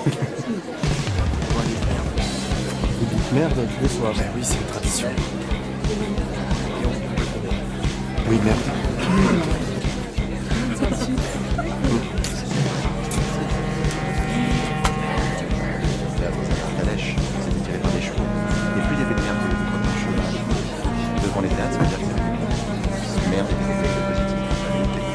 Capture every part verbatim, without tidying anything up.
Vous dites merde tous les soirs. Ben oui, c'est une tradition. Oui, merde. Faire dans un calèche, c'était tiré par des chevaux. Et plus il y avait de merde, il y avait de quoi dans le cheval. Devant les théâtres, ça veut dire que si merde était quelque chose de positif, il fallait lutter.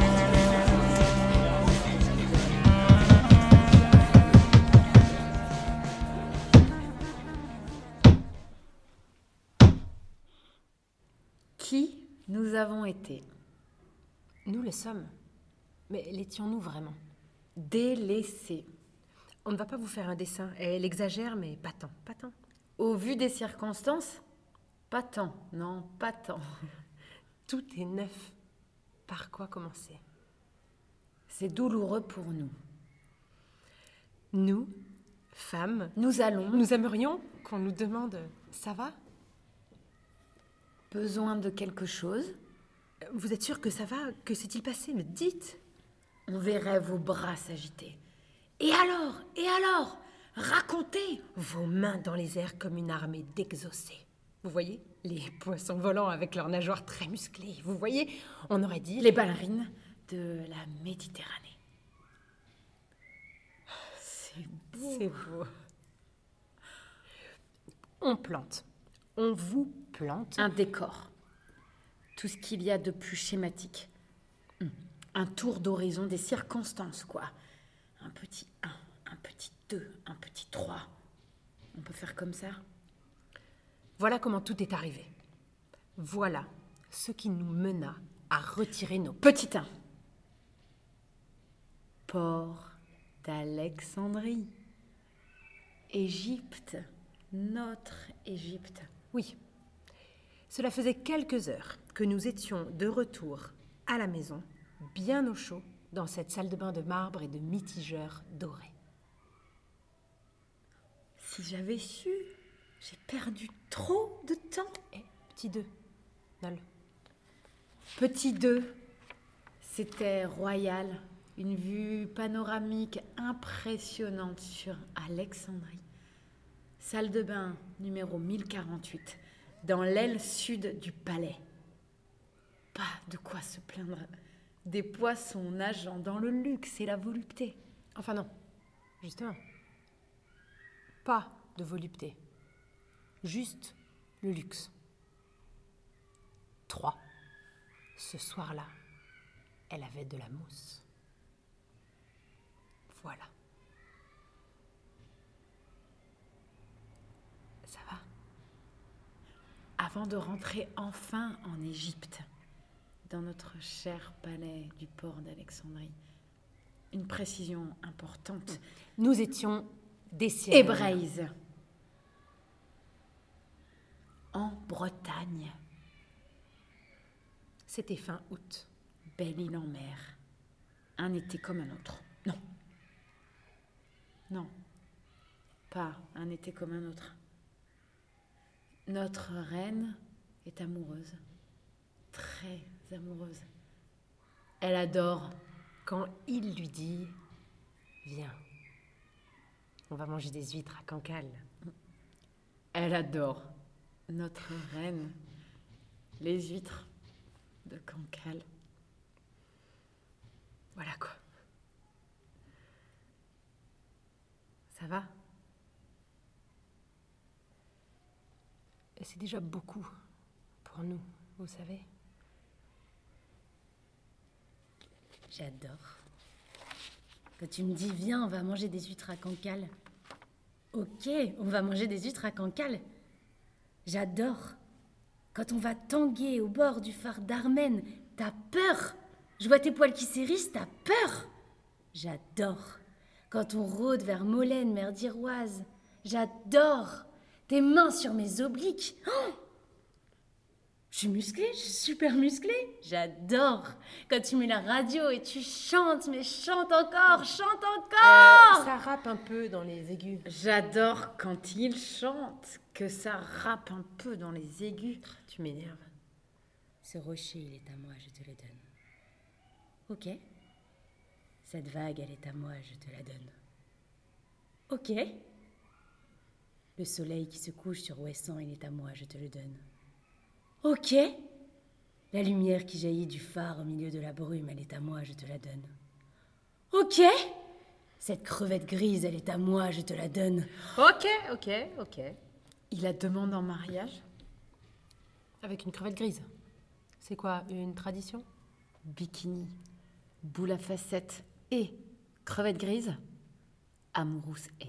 Qui nous avons été? Nous le sommes. Mais l'étions-nous vraiment? Délaissés. On ne va pas vous faire un dessin. Elle exagère, mais pas tant, pas tant. Au vu des circonstances, pas tant, non, pas tant. Tout est neuf. Par quoi commencer? C'est douloureux pour nous. Nous, femmes, Nous allons, nous aimerions qu'on nous demande « ça va ?» besoin de quelque chose. Vous êtes sûr que ça va? Que s'est-il passé? Me dites. On verrait vos bras s'agiter. Et alors? Et alors? Racontez! Vos mains dans les airs comme une armée d'exaucés. Vous voyez? Les poissons volants avec leurs nageoires très musclées. Vous voyez? On aurait dit... Les ballerines de la Méditerranée. C'est beau. C'est beau. On plante. On vous plante. Un décor. Tout ce qu'il y a de plus schématique. Un tour d'horizon des circonstances, quoi. Un petit un, un petit deux, un petit trois. On peut faire comme ça? Voilà comment tout est arrivé. Voilà ce qui nous mena à retirer nos... Petit un. Port d'Alexandrie. Égypte. Notre Égypte. Oui. Cela faisait quelques heures que nous étions de retour à la maison, bien au chaud, dans cette salle de bain de marbre et de mitigeurs dorés. Si j'avais su, j'ai perdu trop de temps. Et petit deux, Nol. Petit deux, c'était royal. Une vue panoramique impressionnante sur Alexandrie. Salle de bain numéro mille quarante-huit, dans l'aile sud du palais. Pas de quoi se plaindre. Des poissons nageant dans le luxe et la volupté. Enfin non, justement. Pas de volupté. Juste le luxe. Trois. Ce soir-là, elle avait de la mousse. Voilà. Ça va? Avant de rentrer enfin en Égypte, dans notre cher palais du port d'Alexandrie, une précision importante. Nous étions des siècles. Hébraïse. En Bretagne. C'était fin août. Belle île en mer. Un été comme un autre. Non. Non. Pas un été comme un autre. Notre reine est amoureuse. Très amoureuse. Elle adore. Quand il lui dit « Viens, on va manger des huîtres à Cancale. » Elle adore. Notre reine. Les huîtres de Cancale. Voilà quoi. Ça va? Et c'est déjà beaucoup pour nous, vous savez. J'adore. Quand tu me dis, viens, on va manger des huîtres à Cancale. Ok, on va manger des huîtres à Cancale. J'adore. Quand on va tanguer au bord du phare d'Armen, t'as peur. Je vois tes poils qui s'hérissent, t'as peur. J'adore. Quand on rôde vers Molène, mer d'Iroise, j'adore. Tes mains sur mes obliques. Oh, je suis musclée, je suis super musclée. J'adore. Quand tu mets la radio et tu chantes, mais chante encore, chante encore. Euh, ça rappe un peu dans les aigus. J'adore quand il chante, que ça rappe un peu dans les aigus. Tu m'énerves. Ce rocher, il est à moi, je te le donne. Ok. Cette vague, elle est à moi, je te la donne. Ok. Le soleil qui se couche sur Ouessant, il est à moi, je te le donne. Ok. La lumière qui jaillit du phare au milieu de la brume, elle est à moi, je te la donne. Ok. Cette crevette grise, elle est à moi, je te la donne. Ok, ok, ok. Il la demande en mariage. Avec une crevette grise. C'est quoi, une tradition? Bikini, boule à facettes et crevette grise. Amoureuse est.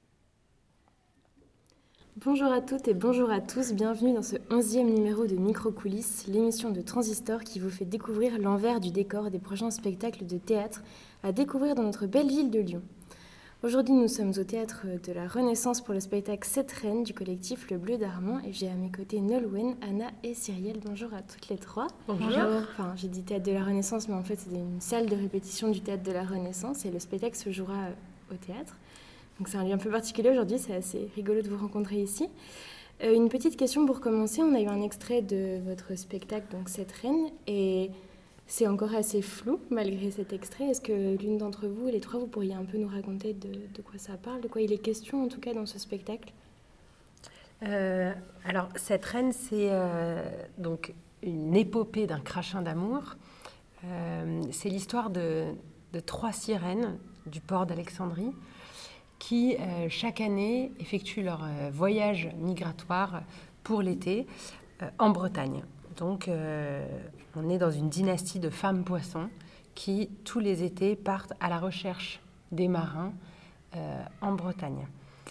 Bonjour à toutes et bonjour à tous, bienvenue dans ce onzième numéro de Micro-Coulisses, l'émission de Transistor qui vous fait découvrir l'envers du décor des prochains spectacles de théâtre à découvrir dans notre belle ville de Lyon. Aujourd'hui, nous sommes au Théâtre de la Renaissance pour le spectacle Sept Reines du collectif Le Bleu d'Armand et j'ai à mes côtés Nolwenn, Anna et Cyrielle. Bonjour à toutes les trois. Bonjour. Enfin, j'ai dit Théâtre de la Renaissance, mais en fait, c'est une salle de répétition du Théâtre de la Renaissance et le spectacle se jouera au théâtre. Donc c'est un lieu un peu particulier aujourd'hui, c'est assez rigolo de vous rencontrer ici. Euh, une petite question pour commencer, on a eu un extrait de votre spectacle, donc Sept Reines, et c'est encore assez flou malgré cet extrait. Est-ce que l'une d'entre vous, les trois, vous pourriez un peu nous raconter de, de quoi ça parle, de quoi il est question en tout cas dans ce spectacle? Euh, alors, Sept Reines, c'est euh, donc une épopée d'un crachin d'amour. Euh, c'est l'histoire de, de trois sirènes du port d'Alexandrie qui, euh, chaque année, effectuent leur euh, voyage migratoire pour l'été euh, en Bretagne. Donc, euh, on est dans une dynastie de femmes poissons qui, tous les étés, partent à la recherche des marins euh, en Bretagne.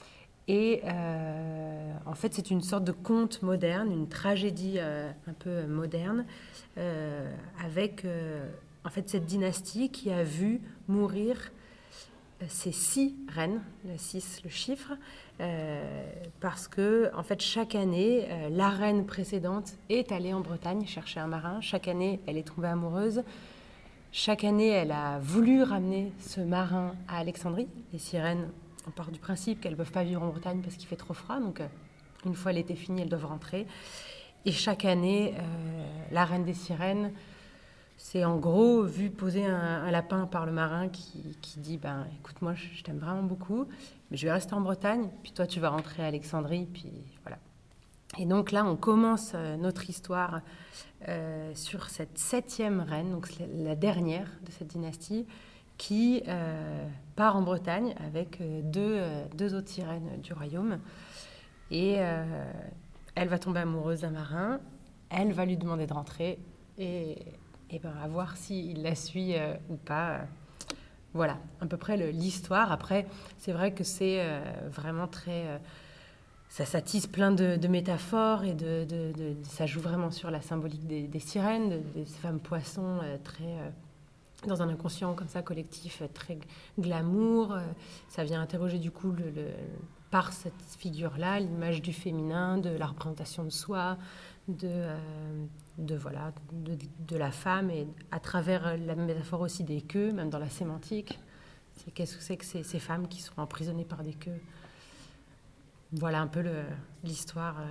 Et euh, en fait, c'est une sorte de conte moderne, une tragédie euh, un peu moderne, euh, avec euh, en fait cette dynastie qui a vu mourir ces six reines, le six, le chiffre, euh, parce que en fait chaque année, euh, la reine précédente est allée en Bretagne chercher un marin. Chaque année, elle est tombée amoureuse. Chaque année, elle a voulu ramener ce marin à Alexandrie. Les sirènes, on part du principe qu'elles ne peuvent pas vivre en Bretagne parce qu'il fait trop froid. Donc, euh, une fois l'été fini, elles doivent rentrer. Et chaque année, euh, la reine des sirènes, c'est en gros vu poser un, un lapin par le marin qui, qui dit ben, « Écoute, moi, je, je t'aime vraiment beaucoup, mais je vais rester en Bretagne, puis toi, tu vas rentrer à Alexandrie. » Puis voilà. Et donc là, on commence euh, notre histoire euh, sur cette septième reine, donc c'est la dernière de cette dynastie, qui euh, part en Bretagne avec euh, deux, euh, deux autres sirènes du royaume. Et euh, elle va tomber amoureuse d'un marin, elle va lui demander de rentrer, et... et ben, à voir s'il la suit euh, ou pas. Voilà, à peu près le, l'histoire. Après, c'est vrai que c'est euh, vraiment très... Euh, ça s'attise plein de, de métaphores et de, de, de, de, ça joue vraiment sur la symbolique des, des sirènes, de, des femmes poissons euh, très... Euh, dans un inconscient comme ça, collectif, euh, très glamour. Euh, ça vient interroger du coup, le, le, par cette figure-là, l'image du féminin, de la représentation de soi, de, euh, de, voilà, de, de la femme, et à travers la métaphore aussi des queues, même dans la sémantique. C'est, qu'est-ce que c'est que ces, ces femmes qui sont emprisonnées par des queues? Voilà un peu le, l'histoire, euh,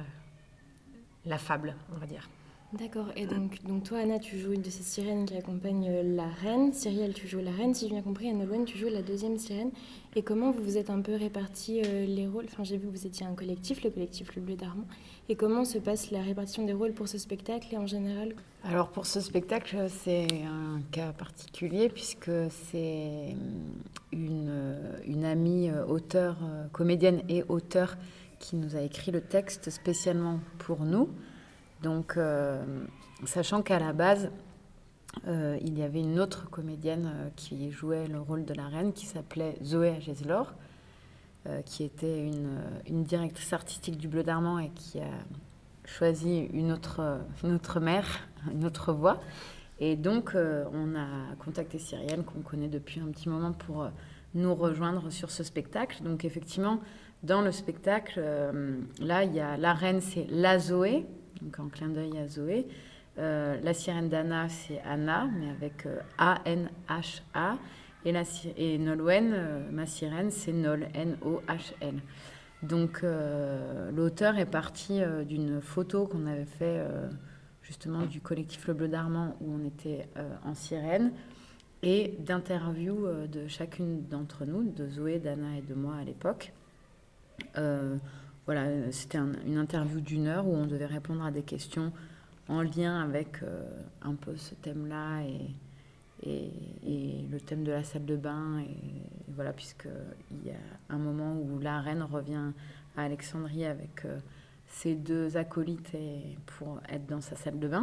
la fable, on va dire. D'accord, et donc, donc toi, Anna, tu joues une de ces sirènes qui accompagne la reine. Cyrielle, tu joues la reine, si j'ai bien compris. Et Nolwenn, tu joues la deuxième sirène. Et comment vous vous êtes un peu répartis euh, les rôles? Enfin, j'ai vu que vous étiez un collectif, le collectif Le Bleu d'Armand. Et comment se passe la répartition des rôles pour ce spectacle et en général? Alors pour ce spectacle, c'est un cas particulier puisque c'est une, une amie auteure, comédienne et auteure qui nous a écrit le texte spécialement pour nous. Donc, euh, sachant qu'à la base, euh, il y avait une autre comédienne euh, qui jouait le rôle de la reine, qui s'appelait Zoé Ageslor, euh, qui était une, une directrice artistique du Bleu d'Armand et qui a choisi une autre, une autre mère, une autre voix. Et donc, euh, on a contacté Cyrielle, qu'on connaît depuis un petit moment, pour euh, nous rejoindre sur ce spectacle. Donc, effectivement, dans le spectacle, euh, là, il y a la reine, c'est la Zoé, donc en clin d'œil à Zoé. Euh, la sirène d'Anna, c'est Anna, mais avec euh, A N H A. Et, la, et Nolwenn, euh, ma sirène, c'est Nol, N O H L. Donc euh, l'auteur est parti euh, d'une photo qu'on avait fait euh, justement du collectif Le Bleu d'Armand, où on était euh, en sirène. et d'interviews euh, de chacune d'entre nous, de Zoé, d'Anna et de moi à l'époque. Euh, voilà, c'était un, une interview d'une heure où on devait répondre à des questions en lien avec euh, un peu ce thème-là et, et, et le thème de la salle de bain. Et, et voilà, puisqu'il y a un moment où la reine revient à Alexandrie avec euh, ses deux acolytes et, pour être dans sa salle de bain.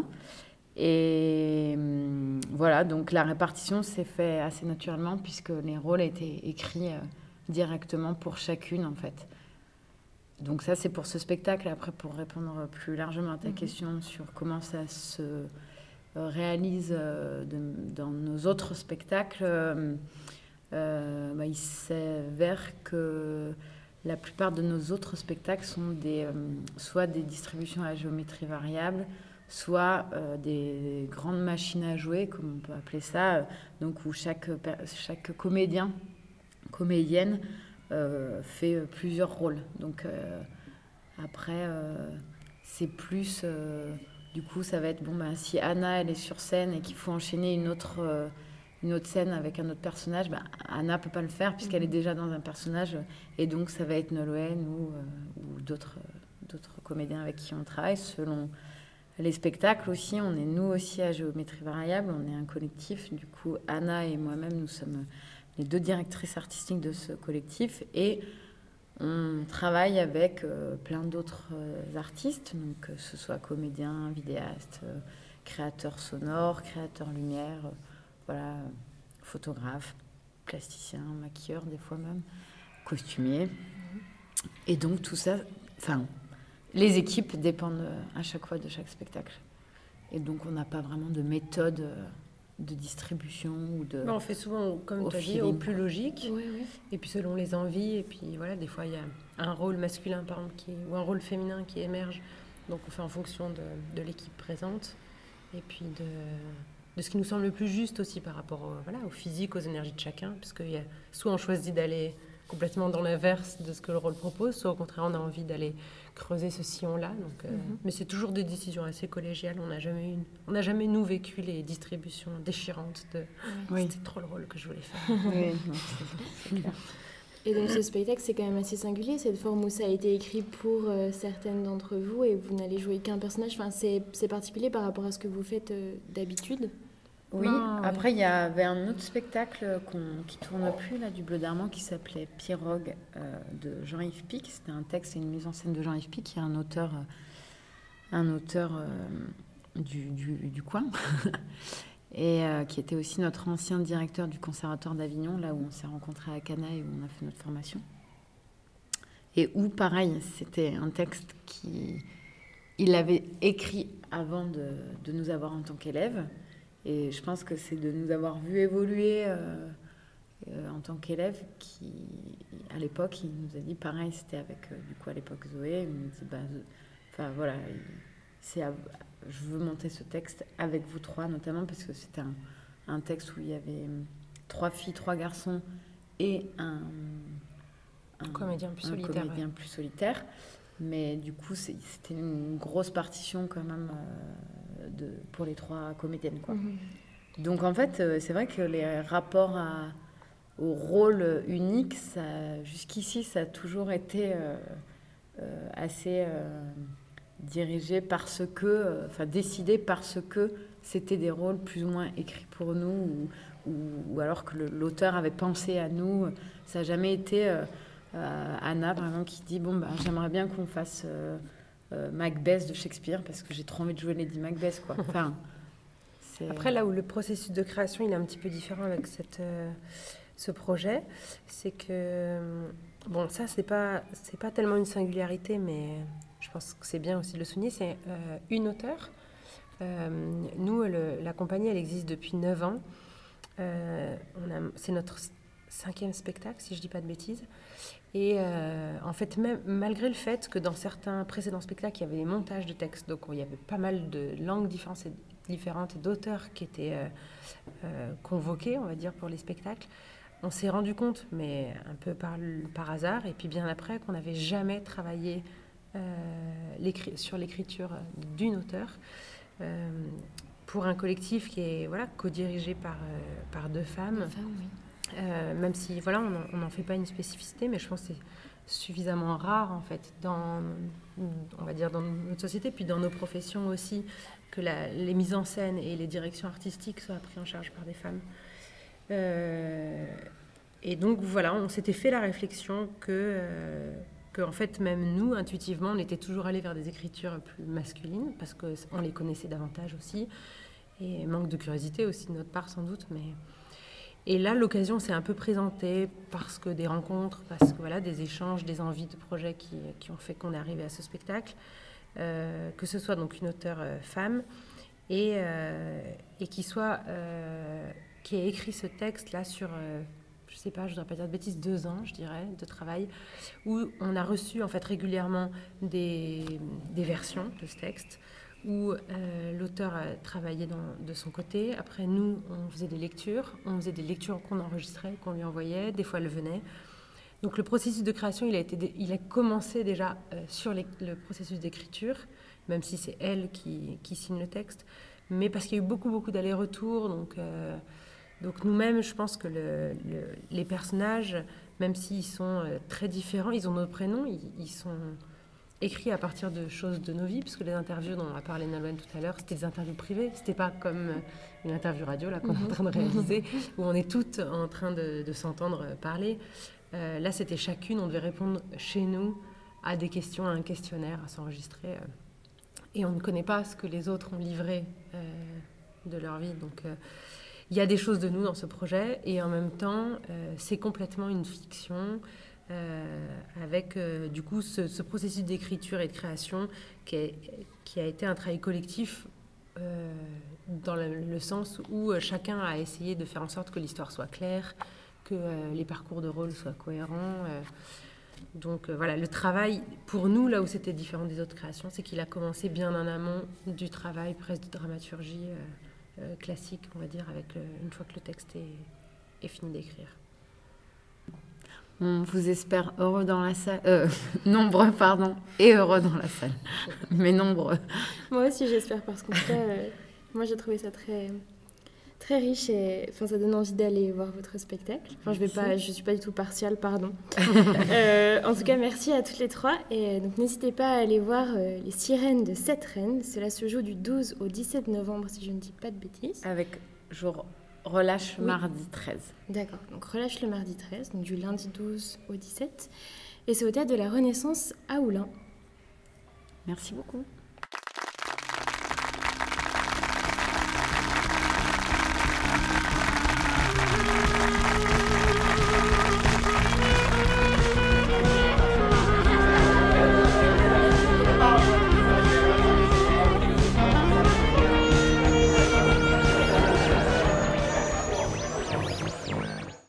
Et euh, voilà, donc la répartition s'est faite assez naturellement puisque les rôles étaient écrits euh, directement pour chacune, en fait. Donc ça, c'est pour ce spectacle. Après, pour répondre plus largement à ta mmh. question sur comment ça se réalise euh, de, dans nos autres spectacles, euh, euh, bah, il s'avère que la plupart de nos autres spectacles sont des, euh, soit des distributions à géométrie variable, soit euh, des grandes machines à jouer, comme on peut appeler ça, euh, donc où chaque, chaque comédien, comédienne, Euh, fait plusieurs rôles. Donc euh, après, euh, c'est plus... Euh, du coup, ça va être, bon, bah, si Anna, elle est sur scène et qu'il faut enchaîner une autre, euh, une autre scène avec un autre personnage, bah, Anna ne peut pas le faire puisqu'elle est déjà dans un personnage. Et donc, ça va être Nolwenn ou, euh, ou d'autres, d'autres comédiens avec qui on travaille selon les spectacles aussi. On est, nous aussi, à Géométrie Variable. On est un collectif. Du coup, Anna et moi-même, nous sommes les deux directrices artistiques de ce collectif, et on travaille avec euh, plein d'autres euh, artistes, donc que ce soit comédiens, vidéastes, euh, créateurs sonores, créateurs lumière, euh, voilà, photographes, plasticiens, maquilleurs des fois même, costumiers. Et donc tout ça, enfin, les équipes dépendent à chaque fois de chaque spectacle. Et donc on n'a pas vraiment de méthode euh, de distribution ou de... On fait souvent, comme tu as dit, au plus logique. Oui, oui. Et puis selon les envies. Et puis voilà, des fois, il y a un rôle masculin, par exemple, qui est, ou un rôle féminin qui émerge. Donc on fait en fonction de, de l'équipe présente. Et puis de, de ce qui nous semble le plus juste aussi par rapport au, voilà, au physique, aux énergies de chacun. Parce que y a, soit on choisit d'aller complètement dans l'inverse de ce que le rôle propose, soit au contraire, on a envie d'aller creuser ce sillon-là. Donc, euh, mm-hmm. Mais c'est toujours des décisions assez collégiales. On n'a jamais, une, on n'a jamais, nous, vécu les distributions déchirantes de oui. C'était trop le rôle que je voulais faire. Oui, non, c'est, c'est clair. Et donc, ce spectacle, c'est quand même assez singulier, cette forme où ça a été écrit pour euh, certaines d'entre vous et vous n'allez jouer qu'un personnage. Enfin, c'est, c'est particulier par rapport à ce que vous faites euh, d'habitude. Oui, non, après il ouais. y avait un autre spectacle qu'on, qui ne tourne plus là, du Bleu d'Armand, qui s'appelait Pirogue euh, de Jean-Yves Pic. C'était un texte et une mise en scène de Jean-Yves Pic, qui est un auteur, euh, un auteur euh, du, du, du coin, et euh, qui était aussi notre ancien directeur du Conservatoire d'Avignon, là où on s'est rencontrés à Cana et où on a fait notre formation. Et où, pareil, c'était un texte qu'il avait écrit avant de, de nous avoir en tant qu'élèves. Et je pense que c'est de nous avoir vu évoluer euh, euh, en tant qu'élève qui, à l'époque, il nous a dit, pareil, c'était avec, euh, du coup, à l'époque, Zoé, il nous dit, bah, enfin, voilà, c'est à, je veux monter ce texte avec vous trois, notamment, parce que c'était un, un texte où il y avait trois filles, trois garçons et un, un comédien plus un solitaire. Comédien ouais. plus solitaire. Mais du coup, c'est, c'était une grosse partition quand même euh, de, pour les trois comédiennes, quoi. Mmh. Donc en fait, euh, c'est vrai que les rapports à, au rôle unique, ça, jusqu'ici, ça a toujours été euh, euh, assez euh, dirigé parce que, enfin euh, décidé parce que c'était des rôles plus ou moins écrits pour nous, ou, ou, ou alors que le, l'auteur avait pensé à nous. Ça n'a jamais été... Euh, Euh, Anna, par exemple, qui dit bon, bah, j'aimerais bien qu'on fasse euh, euh, Macbeth de Shakespeare parce que j'ai trop envie de jouer Lady Macbeth, quoi. Enfin, c'est... Après, là où le processus de création il est un petit peu différent avec cette, euh, ce projet, c'est que bon, ça, c'est pas, c'est pas tellement une singularité, mais je pense que c'est bien aussi de le souligner. C'est euh, une auteure. Euh, nous, le, la compagnie, elle existe depuis neuf ans. Euh, on a, c'est notre cinquième spectacle, si je dis pas de bêtises. Et euh, en fait, même, malgré le fait que dans certains précédents spectacles, il y avait des montages de textes, donc il y avait pas mal de langues différentes et, différentes et d'auteurs qui étaient euh, euh, convoqués, on va dire, pour les spectacles, on s'est rendu compte, mais un peu par, par hasard, et puis bien après, qu'on n'avait jamais travaillé euh, l'écri- sur l'écriture d'une auteure. Euh, pour un collectif qui est voilà, co-dirigé par, euh, par deux femmes. Deux femmes, oui. Euh, même si voilà, on n'en fait pas une spécificité, mais je pense que c'est suffisamment rare en fait dans, on va dire dans notre société, puis dans nos professions aussi, que la, les mises en scène et les directions artistiques soient prises en charge par des femmes. Euh, et donc voilà, on s'était fait la réflexion que, euh, que en fait même nous, intuitivement, on était toujours allés vers des écritures plus masculines, parce qu'on les connaissait davantage aussi, et manque de curiosité aussi de notre part sans doute, mais... Et là, l'occasion s'est un peu présentée parce que des rencontres, parce que voilà, des échanges, des envies de projets qui, qui ont fait qu'on est arrivé à ce spectacle, euh, que ce soit donc une auteure euh, femme et, euh, et qui soit euh, qui ait écrit ce texte-là sur, euh, je sais pas, je ne voudrais pas dire de bêtises, deux ans, je dirais, de travail, où on a reçu en fait régulièrement des, des versions de ce texte, où euh, l'auteur a travaillé dans, de son côté. Après, nous, on faisait des lectures. On faisait des lectures qu'on enregistrait, qu'on lui envoyait. Des fois, elle venait. Donc, le processus de création, il a, été, il a commencé déjà euh, sur les, le processus d'écriture, même si c'est elle qui, qui signe le texte. Mais parce qu'il y a eu beaucoup, beaucoup d'allers-retours. Donc, euh, donc nous-mêmes, je pense que le, le, les personnages, même s'ils sont euh, très différents, ils ont nos prénoms, ils, ils sont... écrit à partir de choses de nos vies, puisque les interviews dont on a parlé Nolwenn tout à l'heure, c'était des interviews privées, c'était pas comme une interview radio là qu'on est en train de réaliser, où on est toutes en train de, de s'entendre parler. Euh, là, c'était chacune, on devait répondre chez nous à des questions, à un questionnaire, à s'enregistrer. Euh, et on ne connaît pas ce que les autres ont livré euh, de leur vie. Donc, euh, il y a des choses de nous dans ce projet, et en même temps, euh, c'est complètement une fiction. Euh, avec euh, du coup ce, ce processus d'écriture et de création qui, est, qui a été un travail collectif euh, dans le, le sens où euh, chacun a essayé de faire en sorte que l'histoire soit claire, que euh, les parcours de rôle soient cohérents. Euh, donc euh, voilà, le travail pour nous, là où c'était différent des autres créations, c'est qu'il a commencé bien en amont du travail presque de dramaturgie euh, euh, classique, on va dire, avec le, une fois que le texte est, est fini d'écrire. On vous espère heureux dans la salle, euh, nombreux, pardon, et heureux dans la salle, mais nombreux. Moi aussi, j'espère, parce qu'en tout cas, euh, moi, j'ai trouvé ça très, très riche et enfin, ça donne envie d'aller voir votre spectacle. Enfin, je vais pas, je suis pas du tout partiale, pardon. euh, en tout cas, merci à toutes les trois. Et donc, n'hésitez pas à aller voir euh, Les Sirènes de Sept Reines. Cela se joue du douze au dix-sept novembre, si je ne dis pas de bêtises. Avec jour relâche oui. mardi treize. D'accord, donc relâche le mardi treize, donc du lundi douze au dix-sept. Et c'est au Théâtre de la Renaissance à Oulin. Merci beaucoup.